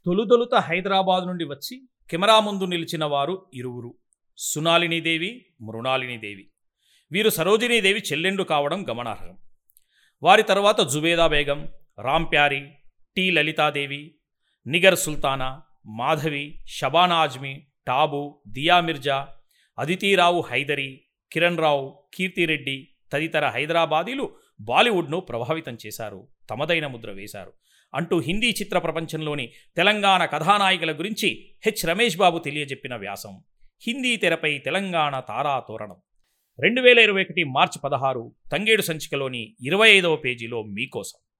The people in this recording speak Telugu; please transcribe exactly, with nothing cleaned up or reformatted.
తొలుతొలుత హైదరాబాద్ నుండి వచ్చి కెమెరా ముందు నిలిచిన వారు ఇరువురు, సునాలినీదేవి, మృణాలినీదేవి. వీరు సరోజినీదేవి చెల్లెండు కావడం గమనార్హం. వారి తర్వాత జుబేదా బేగం, రాంప్యారి, టి లలితాదేవి, నిగర్ సుల్తానా, మాధవి, షబానా ఆజ్మీ, టాబు, దియా మిర్జా, అదితిరావు హైదరీ, కిరణ్ రావు, కీర్తిరెడ్డి తదితర హైదరాబాదీలు బాలీవుడ్ను ప్రభావితం చేశారు, తమదైన ముద్ర వేశారు అంటూ హిందీ చిత్ర ప్రపంచంలోని తెలంగాణ కథానాయికల గురించి హెచ్ రమేష్ బాబు తెలియజెప్పిన వ్యాసం హిందీ తెరపై తెలంగాణ తారా తోరణం రెండు వేల ఇరవై ఒకటి మార్చి పదహారు తంగేడు సంచికలోని ఇరవై ఐదవ పేజీలో మీకోసం.